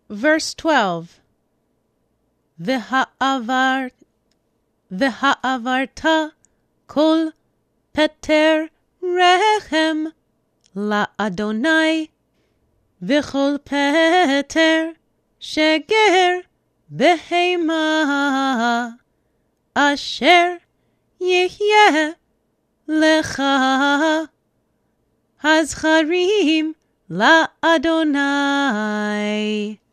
Verse 12. V'ha'avarta kol peter rechem la'Adonai v'chol peter sheger behema asher yihyeh lecha hazcharim la'Adonai.